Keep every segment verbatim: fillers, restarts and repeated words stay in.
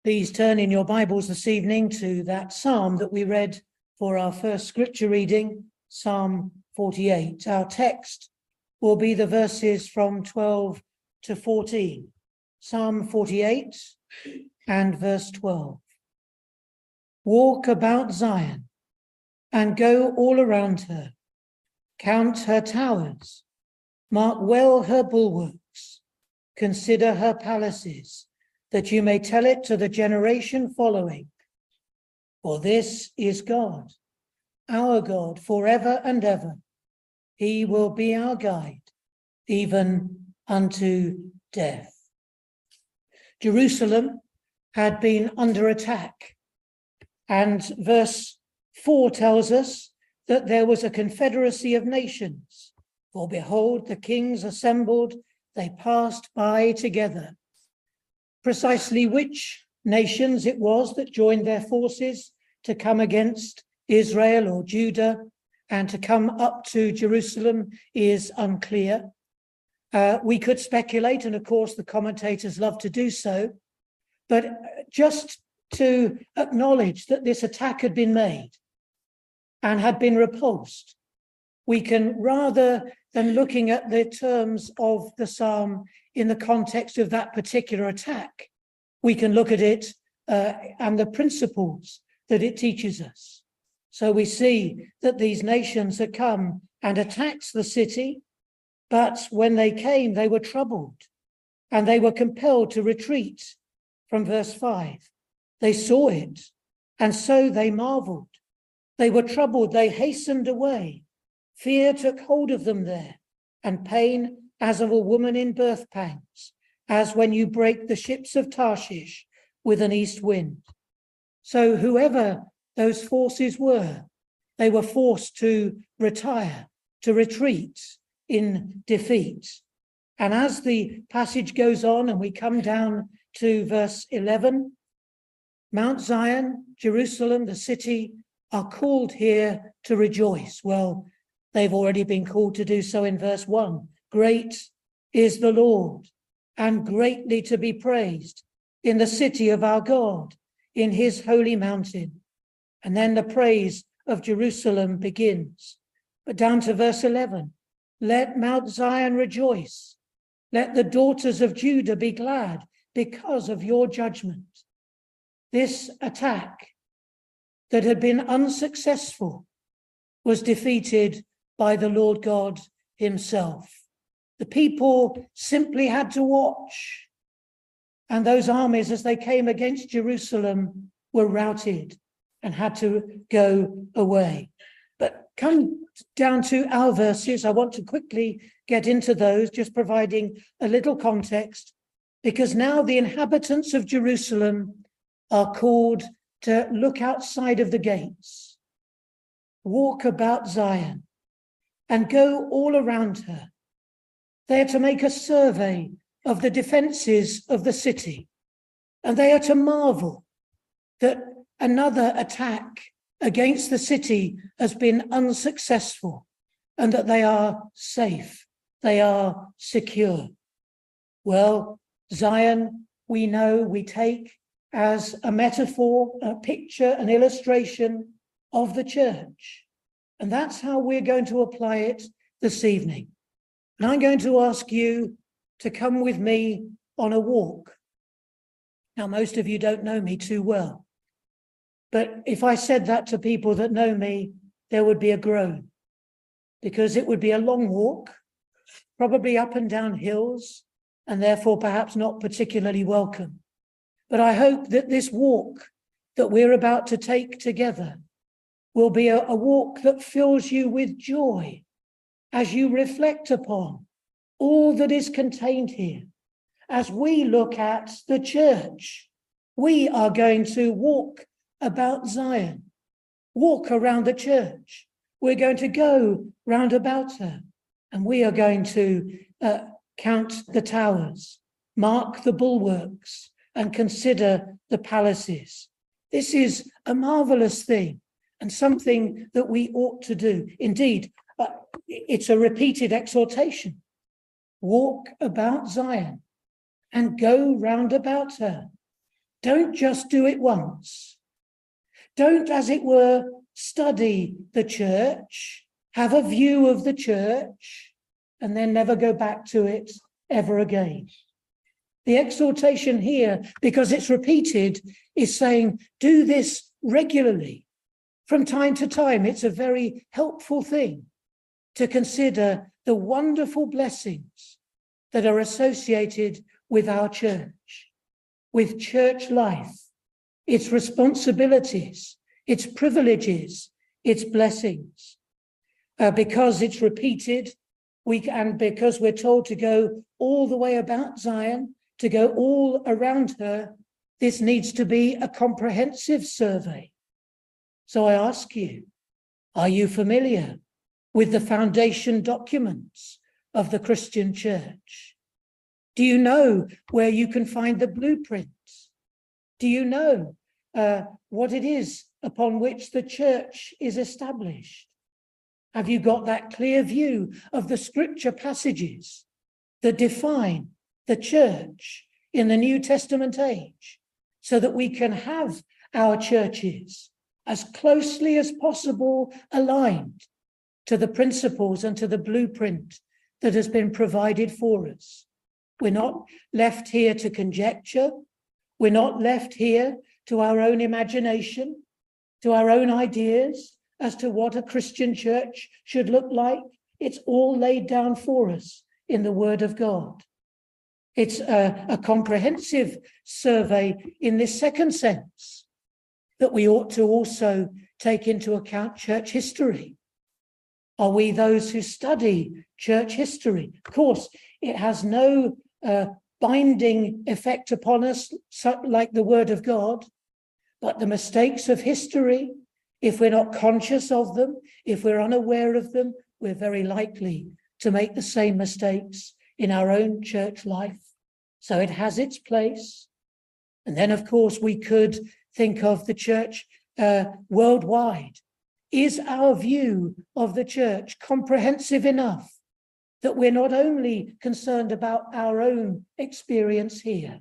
Please turn in your Bibles this evening to that psalm that we read for our first scripture reading, Psalm forty-eight. Our text will be the verses from twelve to fourteen. Psalm forty-eight and verse twelve. Walk about Zion and go all around her. Count her towers, mark well her bulwarks, consider her palaces, that you may tell it to the generation following. For this is God, our God, forever and ever. He will be our guide, even unto death. Jerusalem had been under attack, and verse four tells us that there was a confederacy of nations. For behold, the kings assembled, they passed by together. Precisely which nations it was that joined their forces to come against Israel or Judah and to come up to Jerusalem is unclear. Uh, we could speculate, and of course the commentators love to do so, but just to acknowledge that this attack had been made and had been repulsed, we can, rather than looking at the terms of the psalm in the context of that particular attack, we can look at it uh, and the principles that it teaches us. So we see that these nations had come and attacked the city, but when they came, they were troubled and they were compelled to retreat. From verse five, they saw it, and so they marveled. They were troubled, they hastened away. Fear took hold of them there, and pain as of a woman in birth pangs, as when you break the ships of Tarshish with an east wind. So whoever those forces were, they were forced to retire, to retreat in defeat. And as the passage goes on and we come down to verse eleven, Mount Zion, Jerusalem, the city, are called here to rejoice. Well, they've already been called to do so in verse one. Great is the Lord, and greatly to be praised in the city of our God, in his holy mountain. And then the praise of Jerusalem begins. But down to verse eleven, let Mount Zion rejoice. Let the daughters of Judah be glad because of your judgment. This attack that had been unsuccessful was defeated by the Lord God himself. The people simply had to watch. And those armies, as they came against Jerusalem, were routed and had to go away. But come down to our verses. I want to quickly get into those, just providing a little context, because now the inhabitants of Jerusalem are called to look outside of the gates, walk about Zion, and go all around her. They are to make a survey of the defenses of the city, and they are to marvel that another attack against the city has been unsuccessful and that they are safe, they are secure. Well, Zion, we know, we take as a metaphor, a picture, an illustration of the church. And that's how we're going to apply it this evening. And I'm going to ask you to come with me on a walk. Now, most of you don't know me too well, but if I said that to people that know me, there would be a groan, because it would be a long walk, probably up and down hills, and therefore perhaps not particularly welcome. But I hope that this walk that we're about to take together will be a, a walk that fills you with joy as you reflect upon all that is contained here. As we look at the church, we are going to walk about Zion, walk around the church. We're going to go round about her, and we are going to uh, count the towers, mark the bulwarks, and consider the palaces. This is a marvelous thing and something that we ought to do. Indeed, uh, it's a repeated exhortation. Walk about Zion and go round about her. Don't just do it once. Don't, as it were, study the church, have a view of the church, and then never go back to it ever again. The exhortation here, because it's repeated, is saying, do this regularly. From time to time, it's a very helpful thing to consider the wonderful blessings that are associated with our church, with church life, its responsibilities, its privileges, its blessings. Uh, because it's repeated, we and because we're told to go all the way about Zion, to go all around her, this needs to be a comprehensive survey. So I ask you, are you familiar with the foundation documents of the Christian church? Do you know where you can find the blueprints? Do you know uh, what it is upon which the church is established? Have you got that clear view of the scripture passages that define the church in the New Testament age, so that we can have our churches as closely as possible aligned to the principles and to the blueprint that has been provided for us? We're not left here to conjecture. We're not left here to our own imagination, to our own ideas as to what a Christian church should look like. It's all laid down for us in the Word of God. It's a, a comprehensive survey in this second sense, that we ought to also take into account church history. Are we those who study church history? Of course, it has no uh, binding effect upon us like the Word of God, but the mistakes of history, if we're not conscious of them, if we're unaware of them, we're very likely to make the same mistakes in our own church life. So it has its place. And then, of course, we could think of the church uh, worldwide. Is our view of the church comprehensive enough that we're not only concerned about our own experience here,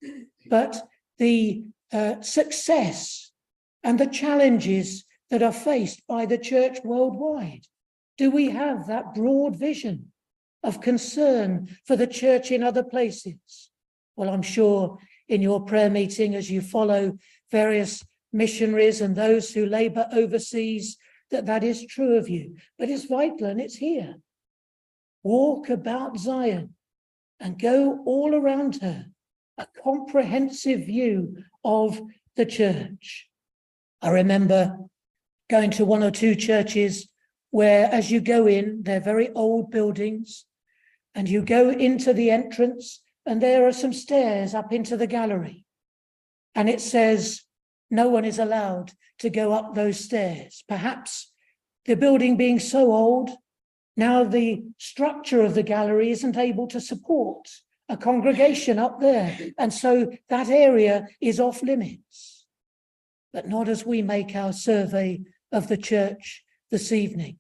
but the uh, success and the challenges that are faced by the church worldwide? Do we have that broad vision of concern for the church in other places? Well, I'm sure in your prayer meeting, as you follow various missionaries and those who labor overseas, that that is true of you. But it's vital, and it's here. Walk about Zion and go all around her, a comprehensive view of the church. I remember going to one or two churches where, as you go in, they're very old buildings, and you go into the entrance and there are some stairs up into the gallery. And it says no one is allowed to go up those stairs. Perhaps the building being so old, now the structure of the gallery isn't able to support a congregation up there. And so that area is off limits. But not as we make our survey of the church this evening.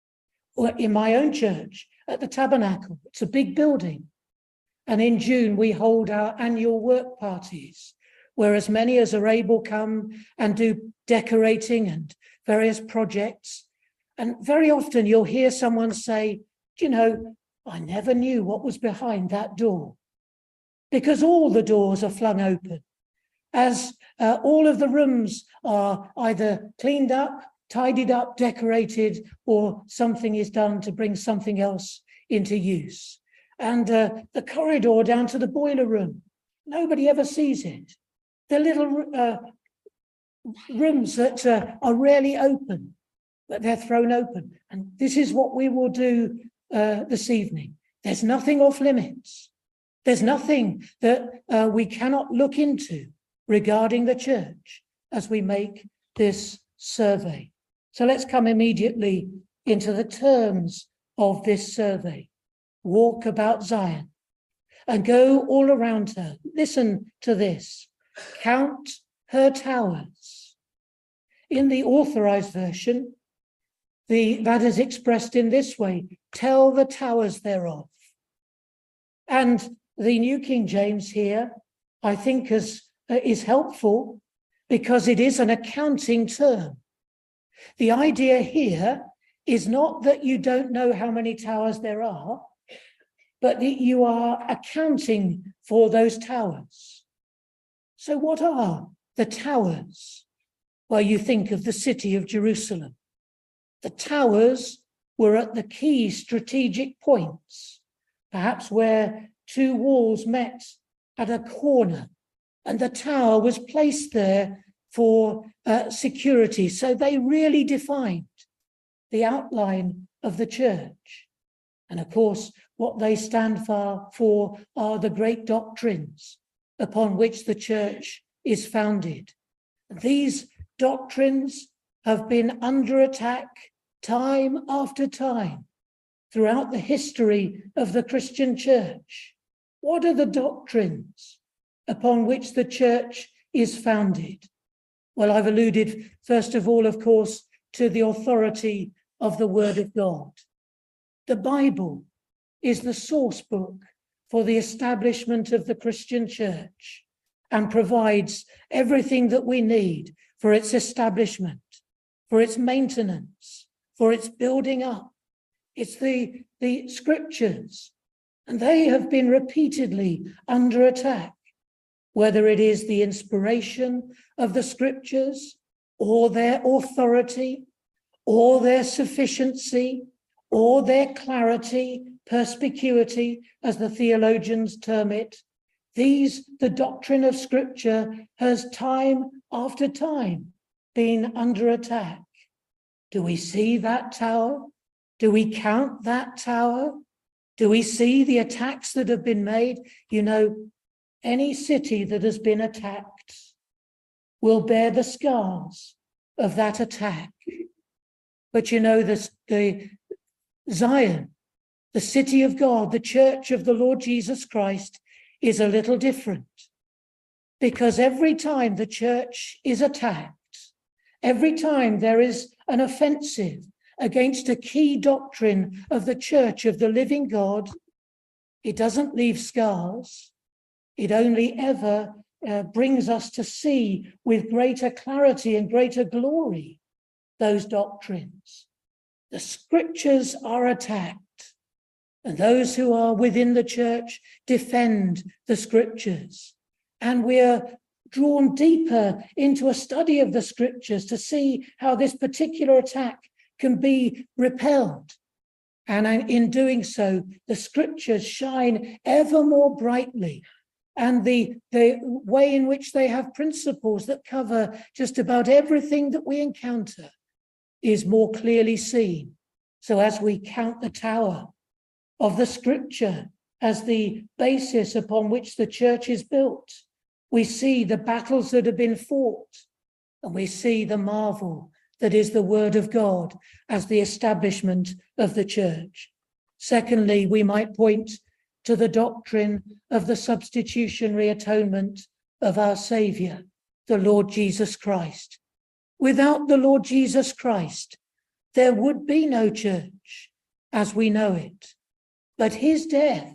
Or in my own church, at the Tabernacle, it's a big building. And in June, we hold our annual work parties, where as many as are able come and do decorating and various projects. And very often you'll hear someone say, you know, I never knew what was behind that door. Because all the doors are flung open, as uh, all of the rooms are either cleaned up, tidied up, decorated, or something is done to bring something else into use. And uh, the corridor down to the boiler room, nobody ever sees it. The little uh, rooms that uh, are rarely open, but they're thrown open. And this is what we will do uh, this evening. There's nothing off limits. There's nothing that uh, we cannot look into regarding the church as we make this survey. So let's come immediately into the terms of this survey. Walk about Zion and go all around her. Listen to this. Count her towers. In the Authorized Version, the, that is expressed in this way: tell the towers thereof. And the New King James here, I think, has uh, is helpful because it is an accounting term. The idea here is not that you don't know how many towers there are, but that you are accounting for those towers. So what are the towers? Well, you think of the city of Jerusalem. The towers were at the key strategic points, perhaps where two walls met at a corner, and the tower was placed there for uh, security. So they really defined the outline of the church. And of course, what they stand for, for are the great doctrines upon which the church is founded. These doctrines have been under attack time after time throughout the history of the Christian church. What are the doctrines upon which the church is founded? Well, I've alluded, first of all, of course, to the authority of the Word of God. The Bible is the source book for the establishment of the Christian church and provides everything that we need for its establishment, for its maintenance, for its building up. It's the, the scriptures, and they have been repeatedly under attack, whether it is the inspiration of the scriptures or their authority or their sufficiency or their clarity, perspicuity, as the theologians term it. These, the doctrine of scripture, has time after time been under attack. Do we see that tower? Do we count that tower? Do we see the attacks that have been made? You know, any city that has been attacked will bear the scars of that attack. But you know, the, the Zion, the city of God, the church of the Lord Jesus Christ, is a little different, because every time the church is attacked, every time there is an offensive against a key doctrine of the church of the living God, it doesn't leave scars. It only ever uh, brings us to see with greater clarity and greater glory those doctrines. The scriptures are attacked, and those who are within the church defend the scriptures. And we're drawn deeper into a study of the scriptures to see how this particular attack can be repelled. And in doing so, the scriptures shine ever more brightly. And the, the way in which they have principles that cover just about everything that we encounter is more clearly seen. So as we count the tower of the scripture as the basis upon which the church is built, we see the battles that have been fought, and we see the marvel that is the word of God as the establishment of the church. Secondly, we might point to the doctrine of the substitutionary atonement of our Saviour, the Lord Jesus Christ. Without the Lord Jesus Christ, there would be no church as we know it. But his death,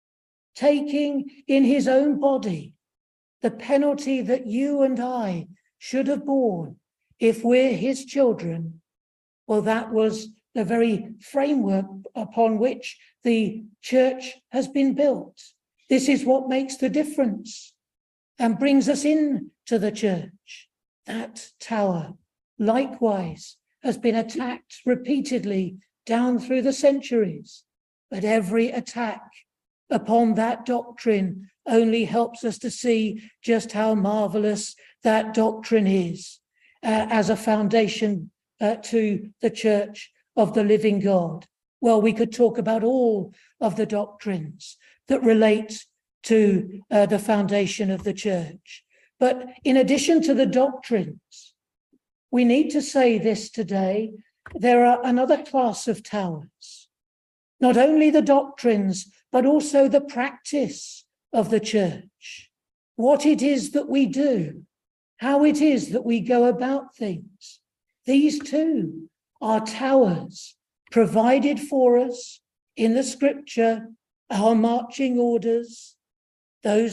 taking in his own body the penalty that you and I should have borne if we're his children, well, that was the very framework upon which the church has been built. This is what makes the difference and brings us in to the church. That tower, likewise, has been attacked repeatedly down through the centuries, but every attack upon that doctrine only helps us to see just how marvelous that doctrine is uh, as a foundation uh, to the church of the living God. Well, we could talk about all of the doctrines that relate to uh, the foundation of the church. But in addition to the doctrines, we need to say this today, there are another class of towers. Not only the doctrines, but also the practice of the church. What it is that we do, how it is that we go about things. These too are towers provided for us in the scripture, our marching orders, those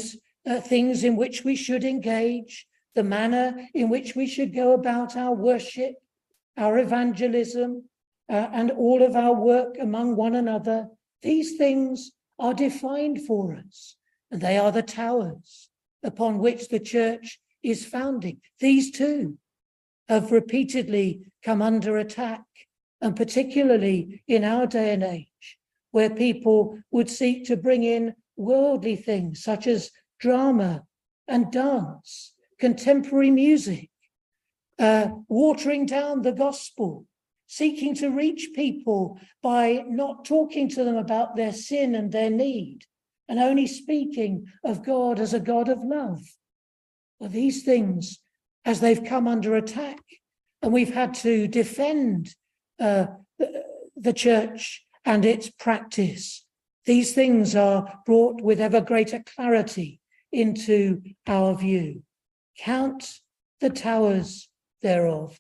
uh, things in which we should engage, the manner in which we should go about our worship, our evangelism, uh, and all of our work among one another. These things are defined for us, and they are the towers upon which the church is founding. These too have repeatedly come under attack, and particularly in our day and age, where people would seek to bring in worldly things such as drama and dance, contemporary music, uh, watering down the gospel, seeking to reach people by not talking to them about their sin and their need, and only speaking of God as a God of love. Well, these things, as they've come under attack, and we've had to defend uh, the, the church and its practice, these things are brought with ever greater clarity into our view. Count the towers thereof.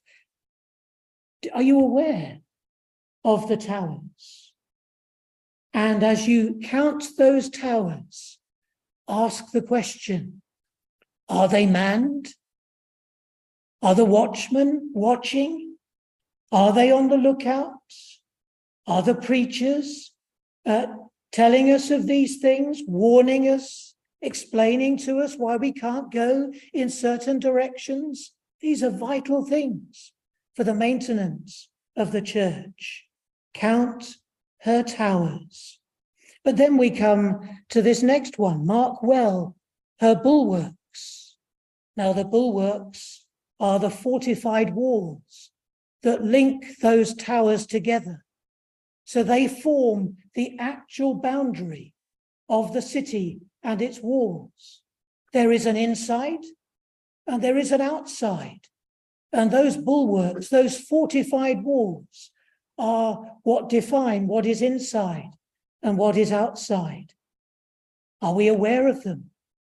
Are you aware of the towers? And as you count those towers, ask the question, are they manned? Are the watchmen watching? Are they on the lookout? Are the preachers uh, telling us of these things, warning us, explaining to us why we can't go in certain directions? These are vital things for the maintenance of the church. Count her towers. But then we come to this next one. Mark well her bulwarks. Now the bulwarks are the fortified walls that link those towers together. So they form the actual boundary of the city and its walls. There is an inside and there is an outside. And those bulwarks, those fortified walls, are what define what is inside and what is outside. Are we aware of them?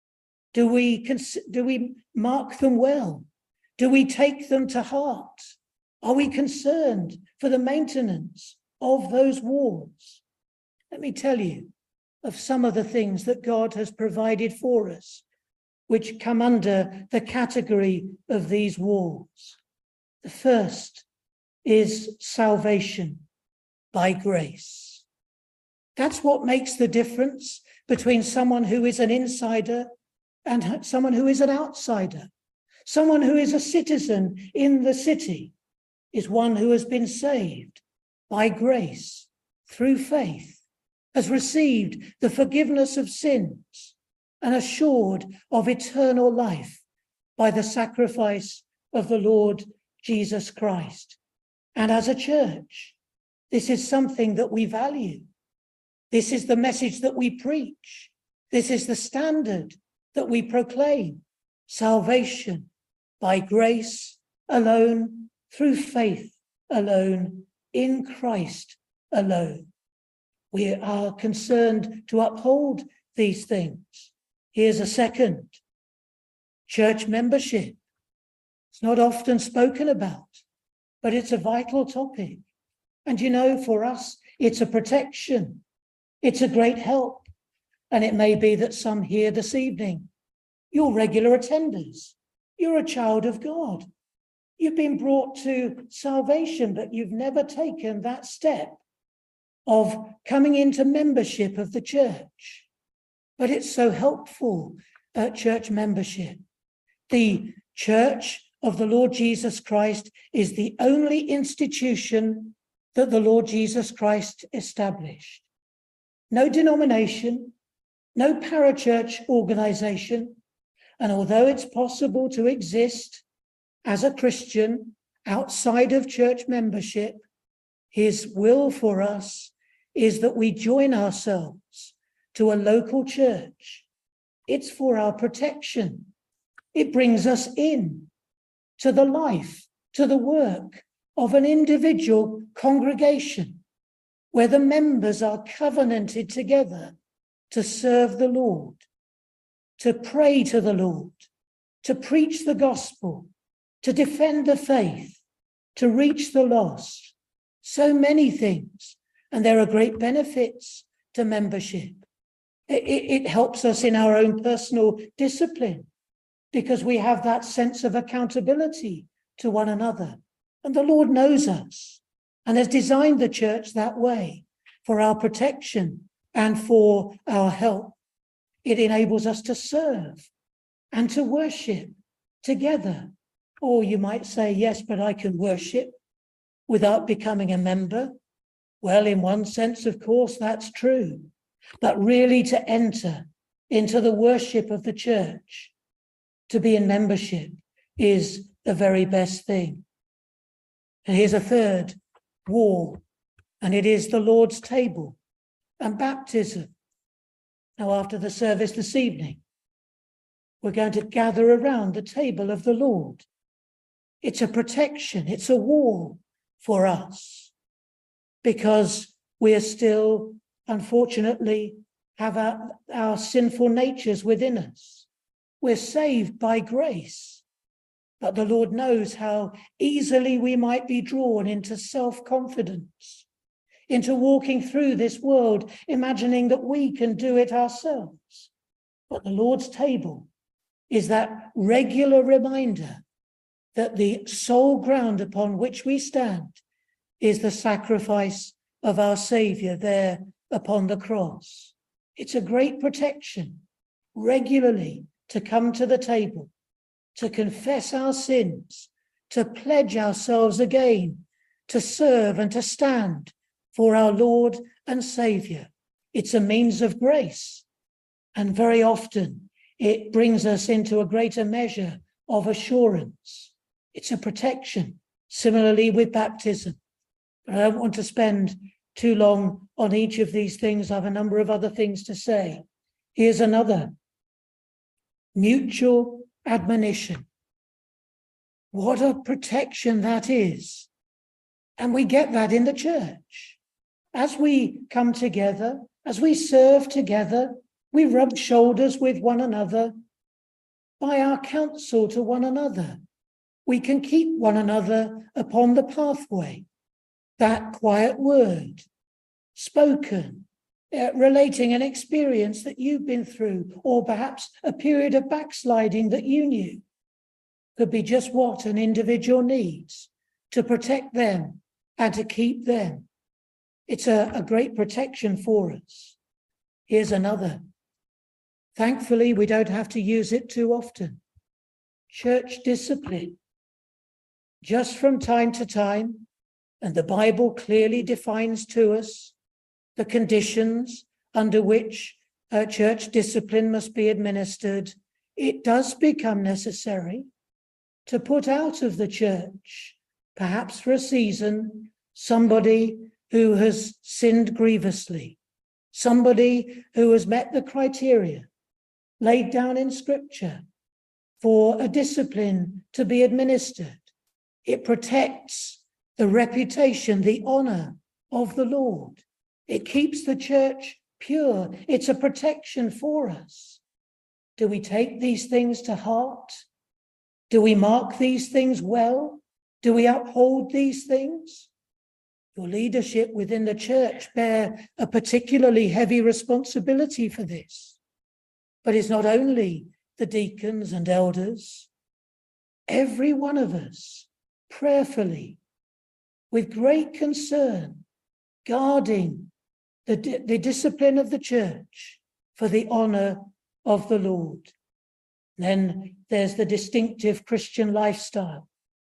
Do we, cons- do we mark them well? Do we take them to heart? Are we concerned for the maintenance of those walls? Let me tell you of some of the things that God has provided for us, which come under the category of these walls. The first is salvation by grace. That's what makes the difference between someone who is an insider and someone who is an outsider. Someone who is a citizen in the city is one who has been saved by grace through faith, has received the forgiveness of sins and assured of eternal life by the sacrifice of the Lord Jesus Christ. And as a church, this is something that we value. This is the message that we preach. This is the standard that we proclaim. Salvation by grace alone, through faith alone, in Christ alone. We are concerned to uphold these things. Here's a second. Church membership. It's not often spoken about, but it's a vital topic. And you know, for us, it's a protection. It's a great help. And it may be that some here this evening, you're regular attenders. You're a child of God. You've been brought to salvation, but you've never taken that step of coming into membership of the church. But it's so helpful at church membership. The church of the Lord Jesus Christ is the only institution that the Lord Jesus Christ established. No denomination, no parachurch organization. And although it's possible to exist as a Christian outside of church membership, his will for us is that we join ourselves to a local church. It's for our protection. It brings us in to the life, to the work of an individual congregation where the members are covenanted together to serve the Lord, to pray to the Lord, to preach the gospel, to defend the faith, to reach the lost. So many things. And there are great benefits to membership. It, it helps us in our own personal discipline because we have that sense of accountability to one another. And the Lord knows us and has designed the church that way for our protection and for our help. It enables us to serve and to worship together. Or you might say, yes, but I can worship without becoming a member. Well, in one sense, of course, that's true. But really to enter into the worship of the church, to be in membership, is the very best thing. And here's a third wall, and it is the Lord's table and baptism. Now, after the service this evening, we're going to gather around the table of the Lord. It's a protection, it's a wall for us, because we are still, unfortunately, have our, our sinful natures within us. We're saved by grace, but the Lord knows how easily we might be drawn into self-confidence, into walking through this world, imagining that we can do it ourselves. But the Lord's table is that regular reminder that the sole ground upon which we stand is the sacrifice of our Saviour there upon the cross. It's a great protection regularly to come to the table, to confess our sins, to pledge ourselves again, to serve and to stand for our Lord and Saviour. It's a means of grace, and very often it brings us into a greater measure of assurance. It's a protection, similarly with baptism. But I don't want to spend too long on each of these things. I have a number of other things to say. Here's another. Mutual admonition. What a protection that is. And we get that in the church. As we come together, as we serve together, we rub shoulders with one another. By our counsel to one another, we can keep one another upon the pathway. That quiet word spoken, uh, relating an experience that you've been through, or perhaps a period of backsliding that you knew, could be just what an individual needs to protect them and to keep them. It's a, a great protection for us. Here's another. Thankfully, we don't have to use it too often. Church discipline. Just from time to time, and the Bible clearly defines to us the conditions under which uh, church discipline must be administered, it does become necessary to put out of the church, perhaps for a season, somebody who has sinned grievously, somebody who has met the criteria laid down in Scripture for a discipline to be administered. It protects the reputation, the honor of the Lord. It keeps the church pure. It's a protection for us. Do we take these things to heart? Do we mark these things well? Do we uphold these things? Your leadership within the church bear a particularly heavy responsibility for this. But it's not only the deacons and elders. Every one of us, prayerfully, with great concern, guarding the, the discipline of the church for the honor of the Lord. Then there's the distinctive Christian lifestyle,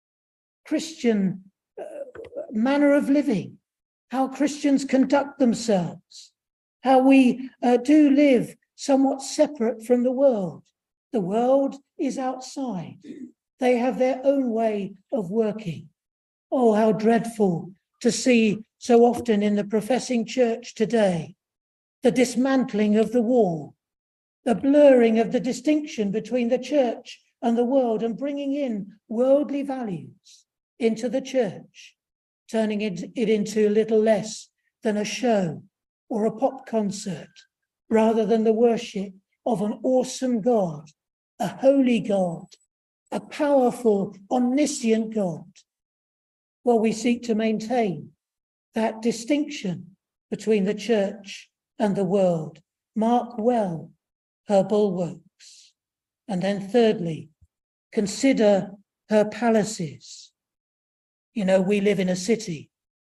Christian uh, manner of living, how Christians conduct themselves, how we uh, do live somewhat separate from the world. The world is outside. They have their own way of working. Oh, how dreadful to see so often in the professing church today, the dismantling of the wall, the blurring of the distinction between the church and the world, and bringing in worldly values into the church, turning it, it into little less than a show or a pop concert, rather than the worship of an awesome God, a holy God, a powerful, omniscient God. Well, we seek to maintain that distinction between the church and the world. mark well her bulwarks. And then thirdly, consider her palaces. You know, we live in a city.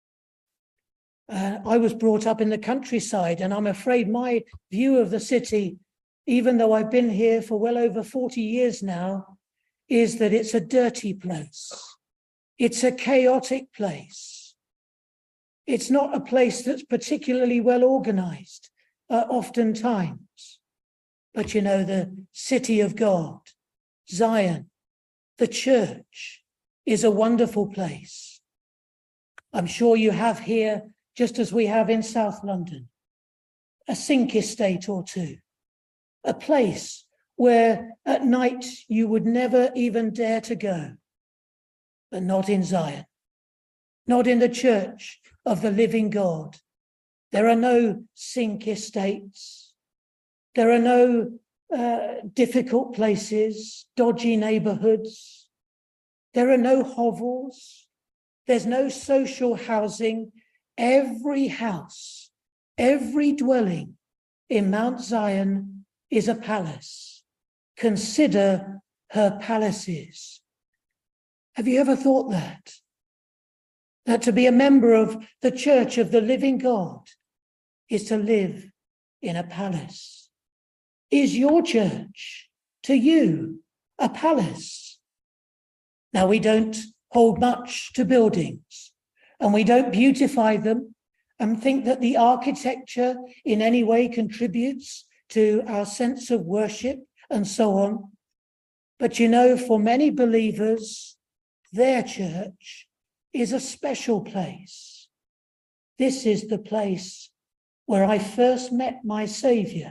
Uh, I was brought up in the countryside, and I'm afraid my view of the city, even though I've been here for well over forty years now, is that it's a dirty place. It's a chaotic place. It's not a place that's particularly well organized, uh, oftentimes. But you know, the city of God, Zion, the church, is a wonderful place. I'm sure you have here, just as we have in South London, a sink estate or two, a place where at night you would never even dare to go, but not in Zion, not in the church of the living God. There are no sink estates. There are no uh, difficult places, dodgy neighborhoods. There are no hovels. There's no social housing. Every house, every dwelling in Mount Zion is a palace. Consider her palaces. Have you ever thought that? That to be a member of the church of the living God is to live in a palace. Is your church to you a palace? Now, we don't hold much to buildings, and we don't beautify them and think that the architecture in any way contributes to our sense of worship and so on. But you know, for many believers, their church is a special place. This is the place where I first met my Saviour.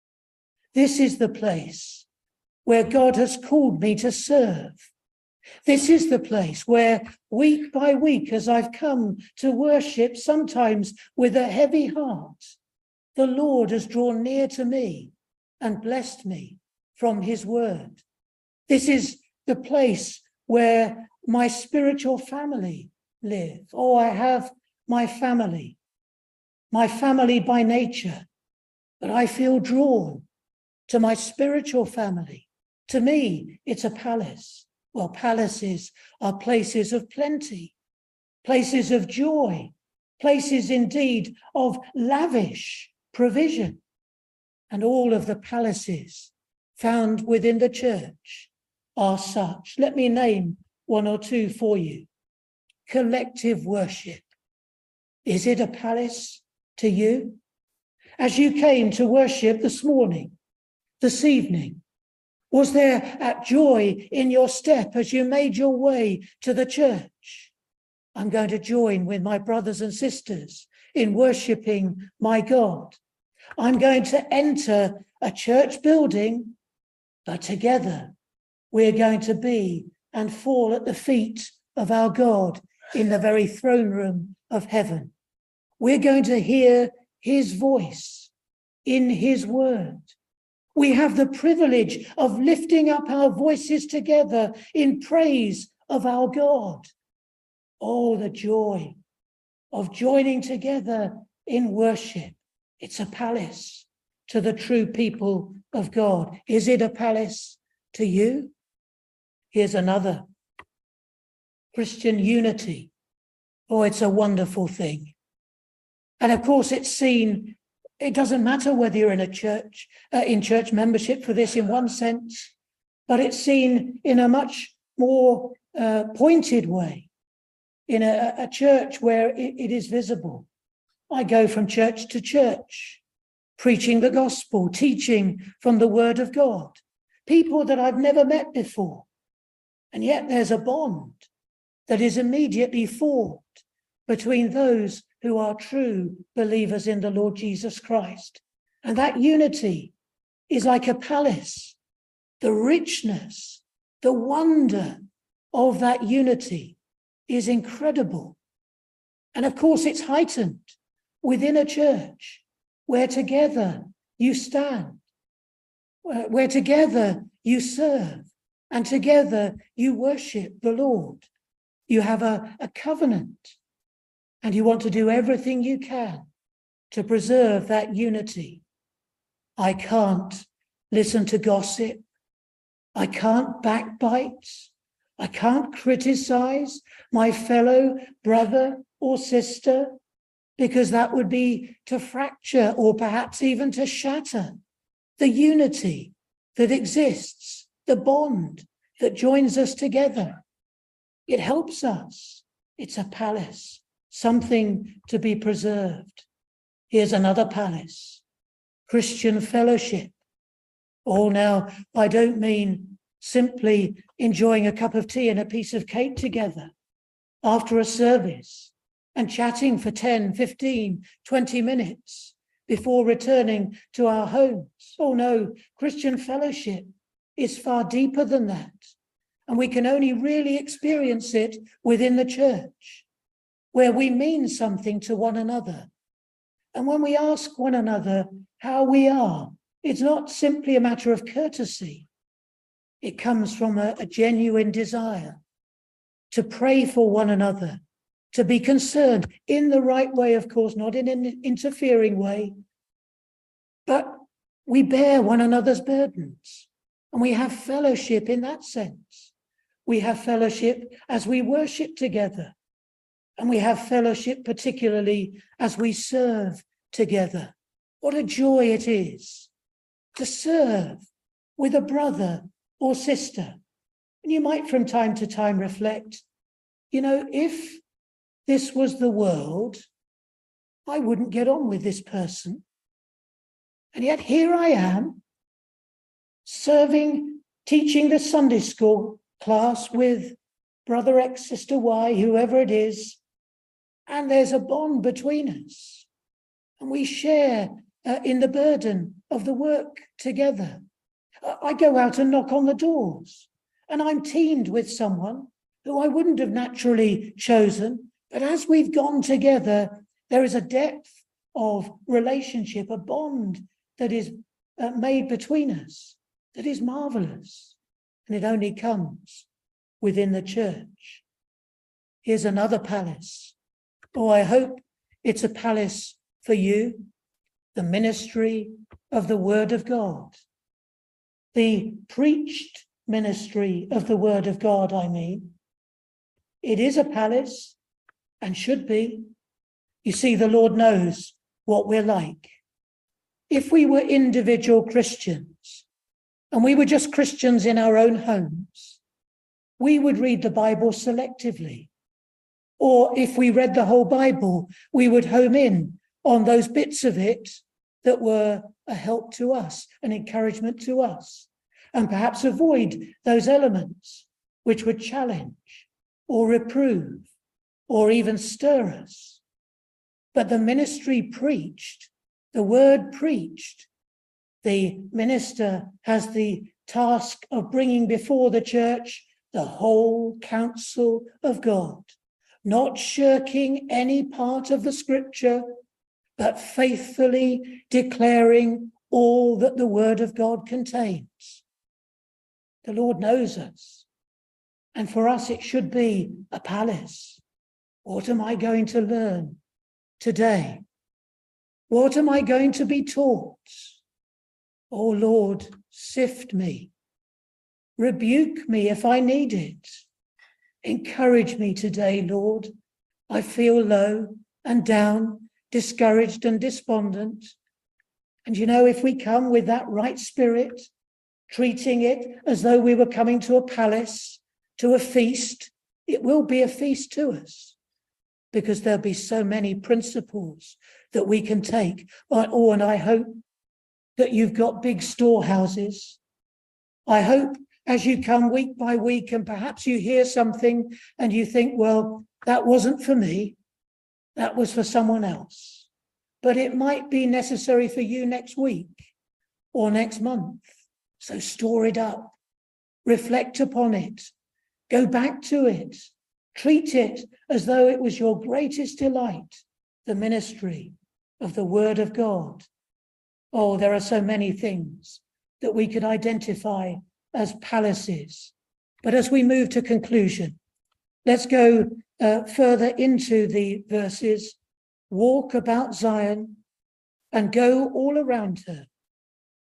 This is the place where God has called me to serve. This is the place where week by week, as I've come to worship, sometimes with a heavy heart, the Lord has drawn near to me and blessed me from his word. This is the place where my spiritual family live. Oh, I have my family, my family by nature, but I feel drawn to my spiritual family. To me, it's a palace. Well, palaces are places of plenty, places of joy, places indeed of lavish provision. And all of the palaces found within the church are such. Let me name one or two for you. Collective worship. Is it a palace to you? As you came to worship this morning, this evening, was there a joy in your step as you made your way to the church? I'm going to join with my brothers and sisters in worshiping my God. I'm going to enter a church building, but together we're going to be and fall at the feet of our God in the very throne room of heaven. We're going to hear his voice in his word. We have the privilege of lifting up our voices together in praise of our God. Oh, the joy of joining together in worship. It's a palace to the true people of God. Is it a palace to you? Here's another. Christian unity. Oh, it's a wonderful thing. And of course, it's seen. It doesn't matter whether you're in a church, uh, in church membership for this in one sense, but it's seen in a much more uh, pointed way, in a, a church where it, it is visible. I go from church to church, preaching the gospel, teaching from the word of God, people that I've never met before. And yet there's a bond that is immediately formed between those who are true believers in the Lord Jesus Christ. And that unity is like a palace. The richness, the wonder of that unity is incredible. And of course, it's heightened within a church where together you stand, where together you serve, and together you worship the Lord. You have a, a covenant. And you want to do everything you can to preserve that unity. I can't listen to gossip. I can't backbite. I can't criticize my fellow brother or sister, because that would be to fracture or perhaps even to shatter the unity that exists, the bond that joins us together. It helps us. It's a palace, something to be preserved. Here's another palace, Christian fellowship. Oh, now, I don't mean simply enjoying a cup of tea and a piece of cake together after a service and chatting for ten, fifteen, twenty minutes before returning to our homes. Oh no, Christian fellowship is far deeper than that. And we can only really experience it within the church, where we mean something to one another. And when we ask one another how we are, it's not simply a matter of courtesy. It comes from a, a genuine desire to pray for one another, to be concerned in the right way, of course, not in an interfering way, but we bear one another's burdens and we have fellowship in that sense. We have fellowship as we worship together, and we have fellowship particularly as we serve together. What a joy it is to serve with a brother or sister. And you might from time to time reflect, you know, if this was the world, I wouldn't get on with this person. And yet here I am, serving, teaching the Sunday school class with brother X, sister Y, whoever it is, and there's a bond between us. And we share uh, in the burden of the work together. I go out and knock on the doors, and I'm teamed with someone who I wouldn't have naturally chosen. But as we've gone together, there is a depth of relationship, a bond that is uh, made between us that is marvelous. And it only comes within the church. Here's another palace. Oh, I hope it's a palace for you, the ministry of the Word of God. The preached ministry of the Word of God, I mean. It is a palace and should be. You see, the Lord knows what we're like. If we were individual Christians and we were just Christians in our own homes, we would read the Bible selectively. Or if we read the whole Bible, we would home in on those bits of it that were a help to us, an encouragement to us, and perhaps avoid those elements which would challenge or reprove or even stir us. But the ministry preached, the word preached, the minister has the task of bringing before the church the whole counsel of God, not shirking any part of the scripture, but faithfully declaring all that the word of God contains. The Lord knows us, and for us it should be a palace. What am I going to learn today? What am I going to be taught? Oh Lord, sift me. Rebuke me if I need it. Encourage me today, Lord. I feel low and down, discouraged and despondent. And you know, if we come with that right spirit, treating it as though we were coming to a palace, to a feast, it will be a feast to us, because there'll be so many principles that we can take. Oh, and I hope that you've got big storehouses. I hope as you come week by week and perhaps you hear something and you think, well, that wasn't for me, that was for someone else. But it might be necessary for you next week or next month. So store it up, reflect upon it, go back to it, treat it as though it was your greatest delight, the ministry of the Word of God. Oh, there are so many things that we could identify as palaces. But as we move to conclusion, let's go uh, further into the verses. Walk about Zion and go all around her.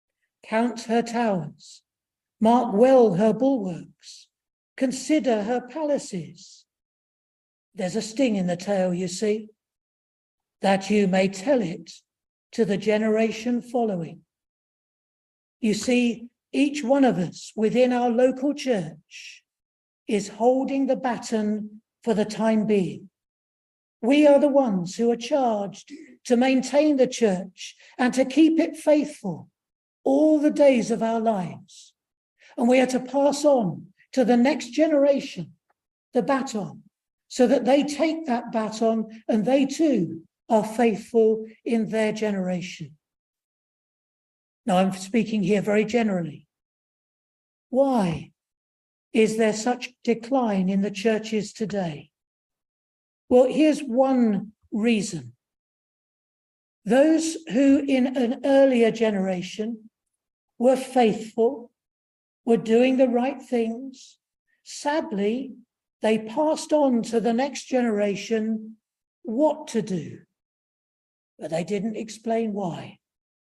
Count her towers, mark well her bulwarks, consider her palaces. There's a sting in the tale, you see, that you may tell it to the generation following. You see, each one of us within our local church is holding the baton for the time being. We are the ones who are charged to maintain the church and to keep it faithful all the days of our lives. And we are to pass on to the next generation the baton, so that they take that baton and they too are faithful in their generation. Now, I'm speaking here very generally. Why is there such decline in the churches today? Well, here's one reason. Those who in an earlier generation were faithful, were doing the right things, sadly, they passed on to the next generation what to do, but they didn't explain why.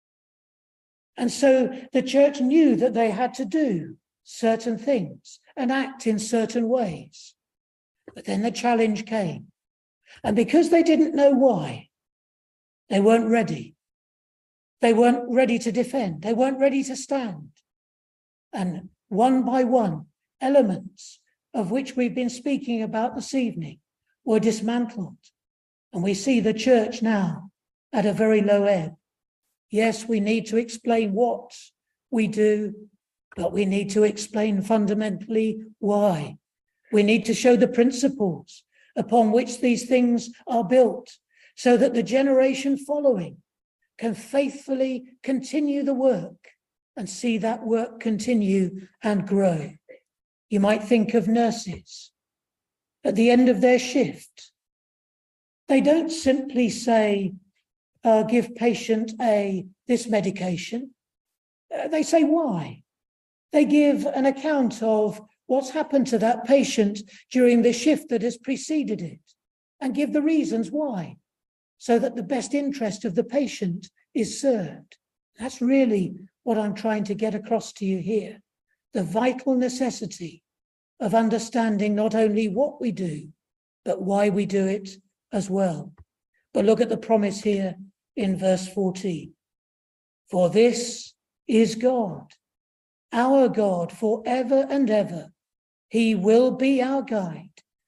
And so the church knew that they had to do certain things and act in certain ways. But then the challenge came. And because they didn't know why, they weren't ready. They weren't ready to defend. They weren't ready to stand. And one by one, elements of which we've been speaking about this evening were dismantled. And we see the church now at a very low ebb. Yes, we need to explain what we do, but we need to explain fundamentally why. We need to show the principles upon which these things are built, so that the generation following can faithfully continue the work and see that work continue and grow. You might think of nurses at the end of their shift. They don't simply say, uh, give patient A this medication. Uh, they say why. They give an account of what's happened to that patient during the shift that has preceded it and give the reasons why, so that the best interest of the patient is served. That's really what I'm trying to get across to you here. The vital necessity of understanding not only what we do, but why we do it as well. But look at the promise here in verse fourteen. For this is God, our God forever and ever. He will be our guide,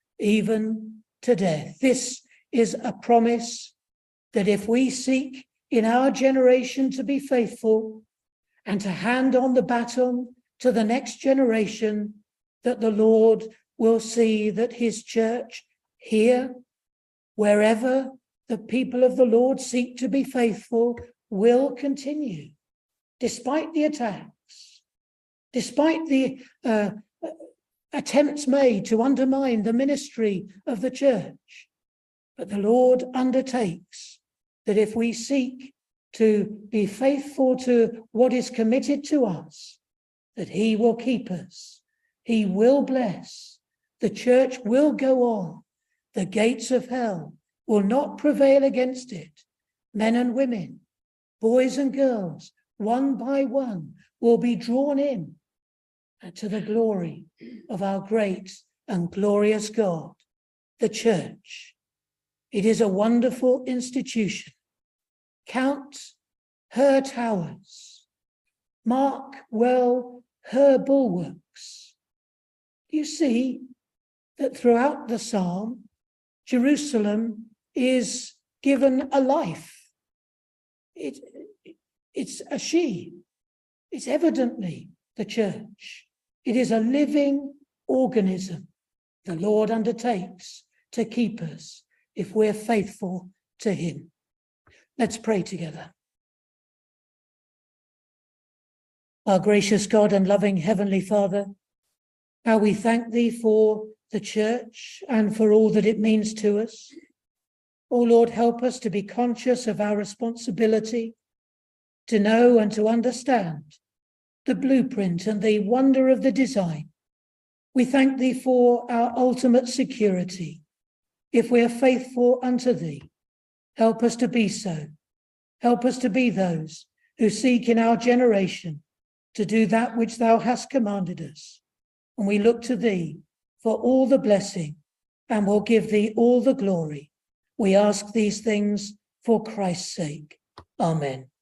even to death. This is a promise that if we seek in our generation to be faithful and to hand on the baton to the next generation, that the Lord will see that his church here, wherever the people of the Lord seek to be faithful, will continue, despite the attacks, despite the uh, attempts made to undermine the ministry of the church. But the Lord undertakes that if we seek to be faithful to what is committed to us, that he will keep us, he will bless, the church will go on, the gates of hell will not prevail against it. Men and women, boys and girls, one by one, will be drawn in to the glory of our great and glorious God, the church. It is a wonderful institution. Count her towers, mark well her bulwarks. You see that throughout the psalm, Jerusalem is given a life. It, it's a she. It's evidently the church. It is a living organism. The Lord undertakes to keep us if we're faithful to him. Let's pray together. Our gracious God and loving Heavenly Father, how we thank thee for the church and for all that it means to us. Oh Lord, help us to be conscious of our responsibility to know and to understand the blueprint and the wonder of the design. We thank thee for our ultimate security. If we are faithful unto thee, help us to be so. Help us to be those who seek in our generation to do that which thou hast commanded us. And we look to thee for all the blessing and will give thee all the glory. We ask these things for Christ's sake. Amen.